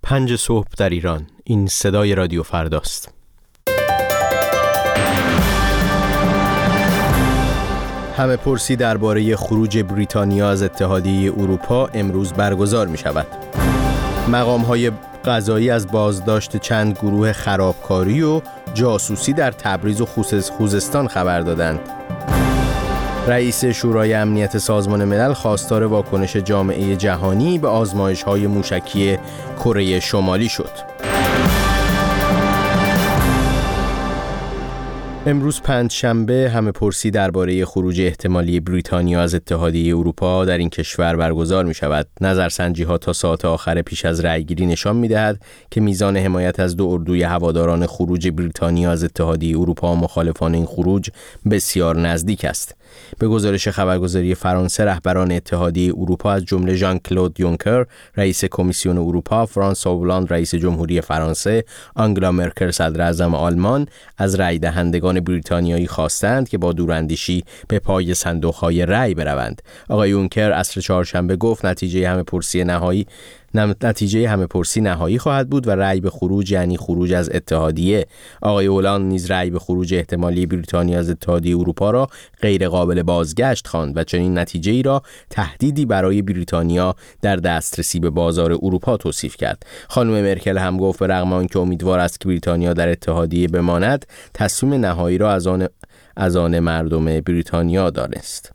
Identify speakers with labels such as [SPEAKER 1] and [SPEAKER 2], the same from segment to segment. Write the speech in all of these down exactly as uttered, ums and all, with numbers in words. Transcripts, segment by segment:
[SPEAKER 1] پنج صبح در ایران. این صدای رادیو فرداست. همه پرسی درباره خروج بریتانیا از اتحادیه اروپا امروز برگزار می شود. مقام‌های قضایی از بازداشت چند گروه خرابکاری و جاسوسی در تبریز و خوزستان خبر دادند. رئیس شورای امنیت سازمان ملل خواستار واکنش جامعه جهانی به آزمایش‌های موشکی کره شمالی شد. امروز پنجشنبه همه پرسی درباره خروج احتمالی بریتانیا از اتحادیه اروپا در این کشور برگزار می شود. نظرسنجی‌ها تا ساعت آخر پیش از رأیگیری نشان می دهد که میزان حمایت از دو اردوی هواداران خروج بریتانیا از اتحادیه اروپا و مخالفان این خروج بسیار نزدیک است. به گزارش خبرگزاری فرانسه، رهبران اتحادیه اروپا از جمله ژان کلود یونکر رئیس کمیسیون اروپا، فرانسوا هولند رئیس جمهوری فرانسه، آنگلا مرکل صدر اعظم آلمان از رأی دهندگان بریتانیایی خواستند که با دوراندیشی به پای صندوق‌های رأی بروند. آقای یونکر عصر چهارشنبه گفت نتیجه همه پرسی نهایی نتیجه همه پرسی نهایی خواهد بود و رأی به خروج یعنی خروج از اتحادیه. آقای هولند نیز رأی به خروج احتمالی بریتانیا از اتحادیه اروپا را غیر قابل بازگشت خواند و چنین نتیجه‌ای را تهدیدی برای بریتانیا در دسترسی به بازار اروپا توصیف کرد. خانم مرکل هم گفت به رغم آنکه امیدوار است که بریتانیا در اتحادیه بماند، تصمیم نهایی را از آن از آن مردم بریتانیا دانست.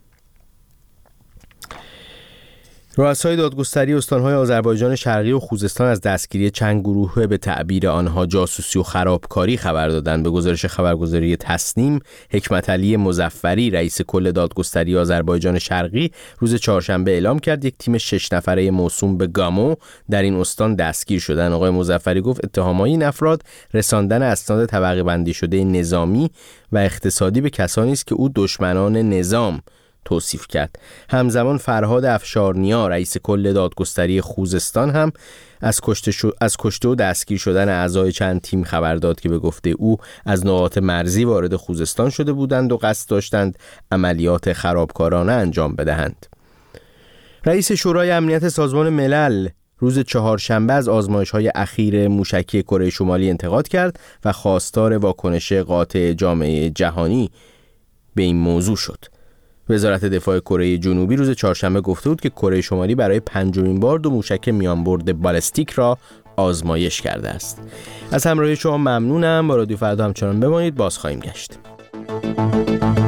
[SPEAKER 1] رؤسای دادگستری استان‌های آذربایجان شرقی و خوزستان از دستگیری چند گروه به تعبیر آنها جاسوسی و خرابکاری خبر دادند. به گزارش خبرگزاری تسنیم، حکمت علی مظفری رئیس کل دادگستری آذربایجان شرقی روز چهارشنبه اعلام کرد یک تیم شش نفره موسوم به گامو در این استان دستگیر شدند. آقای مظفری گفت اتهامای این افراد رساندن اسناد طبقه بندی شده نظامی و اقتصادی به کسانی است که او دشمنان نظام توصیف کرد. همزمان فرهاد افشارنیا رئیس کل دادگستری خوزستان هم از کشته شو... از کشته و دستگیر شدن اعضای چند تیم خبر داد که به گفته او از نقاط مرزی وارد خوزستان شده بودند و قصد داشتند عملیات خرابکارانه انجام بدهند. رئیس شورای امنیت سازمان ملل روز چهارشنبه از آزمایش‌های اخیر موشکی کره شمالی انتقاد کرد و خواستار واکنش قاطع جامعه جهانی به این موضوع شد. وزارت دفاع کره جنوبی روز چهارشنبه گفته بود که کره شمالی برای پنجمین بار دو موشک میانبرد بالستیک را آزمایش کرده است. از همراهی شما ممنونم. با رادیو فردا همچنان بمانید. باز خواهیم گشت.